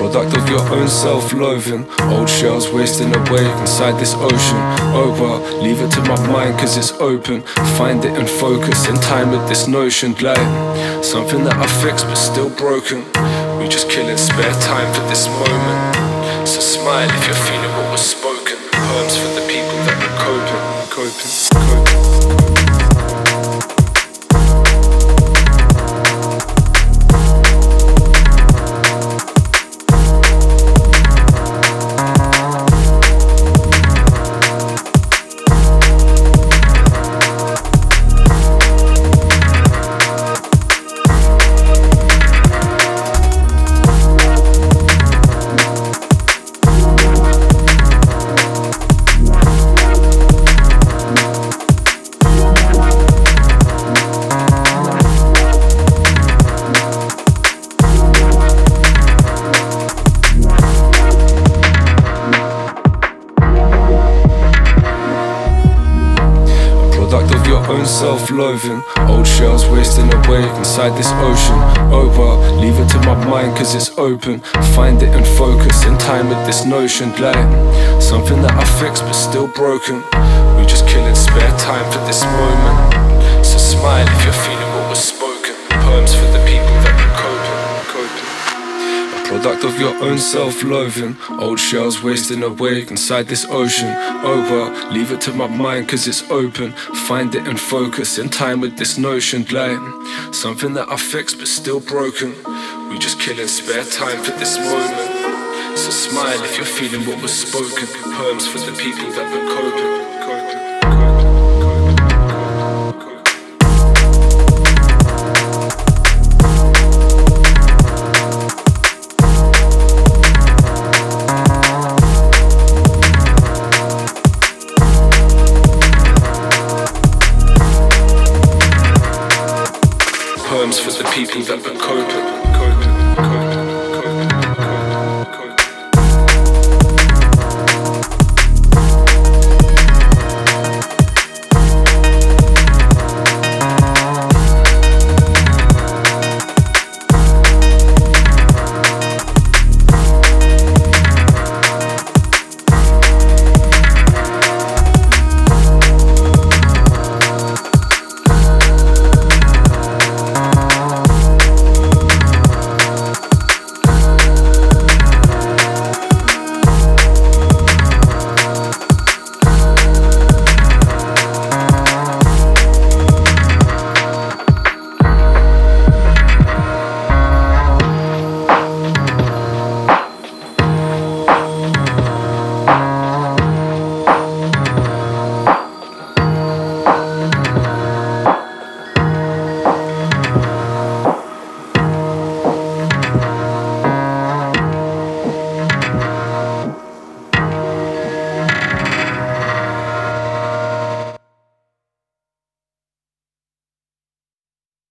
Product of your own self-loathing. Old shells wasting away inside this ocean. Oh well, leave it to my mind cause it's open. Find it and focus in time with this notion. Like something that I fixed but still broken. We just killing spare time for this moment. So smile if you're feeling what was spoken. Poems for the people that are coping. Product of your own self-loathing. Old shells wasting away inside this ocean. Oh well, leave it to my mind cause it's open. Find it and focus in time with this notion. Like something that I fixed but still broken. We just killing spare time for this moment. So smile if you're feeling what was spoken. Poems for the people that are coping. Product of your own self-loathing. Old shells wasting away inside this ocean. Oh well, leave it to my mind cause it's open. Find it and focus in time with this notion. Like something that I fixed but still broken. We just killing spare time for this moment. So smile if you're feeling what was spoken. Poems for the people that are coping. Poems for the people that are coping.